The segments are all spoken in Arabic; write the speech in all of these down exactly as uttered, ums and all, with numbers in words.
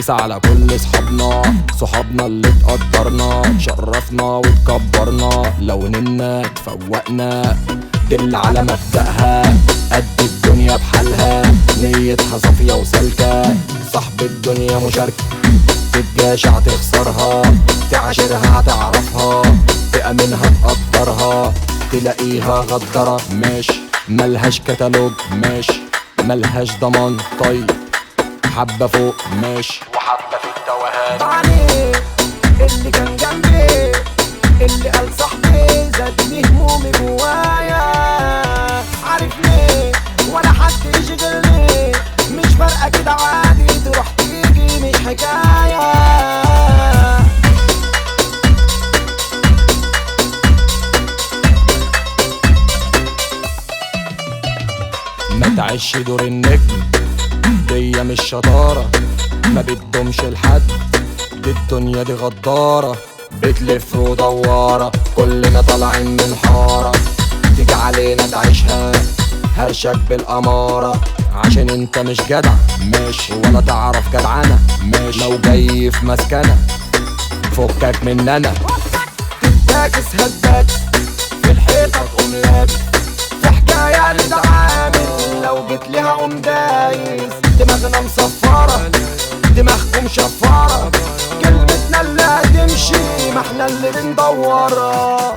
مسا على كل صحابنا، صحابنا اللي تقدرنا، تشرفنا وتكبرنا، لو نمنا تفوقنا، دل على مبدأها، قد الدنيا بحالها، نيتها صافية وسالكة، صاحب الدنيا مشاركة، تتجاشع تخسرها، تعاشرها هتعرفها، تأمنها تقدرها، تلاقيها غدرة، مش ملهاش كتالوج، مش ملهاش ضمان، طيب حبة فوق مش وحبة في التوهان. عليه اللي كان جنبي، اللي قال صاحبي زادني همومي جوايا، عارف ليه ولا حد يشغلني، مش فارقة كده عادي تروح تيجي مش حكاية. ما تعيش دور النجم، دي مش شطارة، ما بتدومش لحد، دي الدنيا دي غدارة، بتلف ودوارة، كلنا طالعين من حارة، تيجي علينا تعيشها هرشك بالأمارة، عشان انت مش جدع مش ولا تعرف جدعنة مش، لو جاي في مسكنة فكك مننا. تتاكس هتباكس في الحيطة تقوم لابس، في حكاية نتعامل لو جيت ليها قوم دايس، دماغنا مصفرة دماغكم شفارة، كلمتنا اللي هتمشي ما احنا اللي بندورها.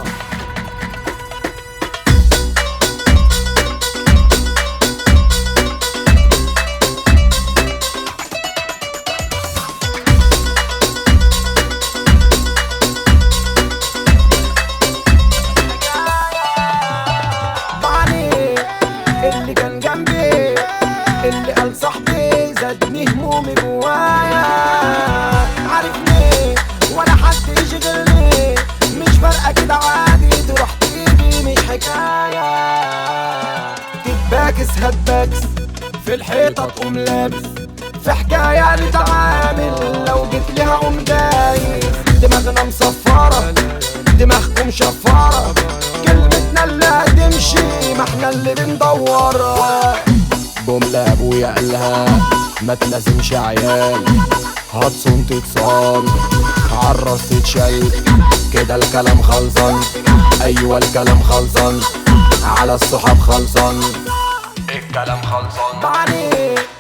اللي كان جنبي، اللي قال صاحبي زادني همومي جوايا، عارف ليه ولا حد يشغلني، مش فارقة كده عادي تروح تيجي مش حكاية. تتباكس هتباكس في الحيطة تقوم لابس، في حكاية نتعامل لو جيت ليها قوم دايس، دماغنا مصفرة دماغكم شفارة، كلمتنا اللي هتمشي ما احنا اللي بندورها. جملة ابويا قالها ما تلازمش عيال، هتصون تتصال عالراس تتشال، كده الكلام خلصان، ايوه الكلام خلصان، على الصحاب خلصان، الكلام خلصان. عليه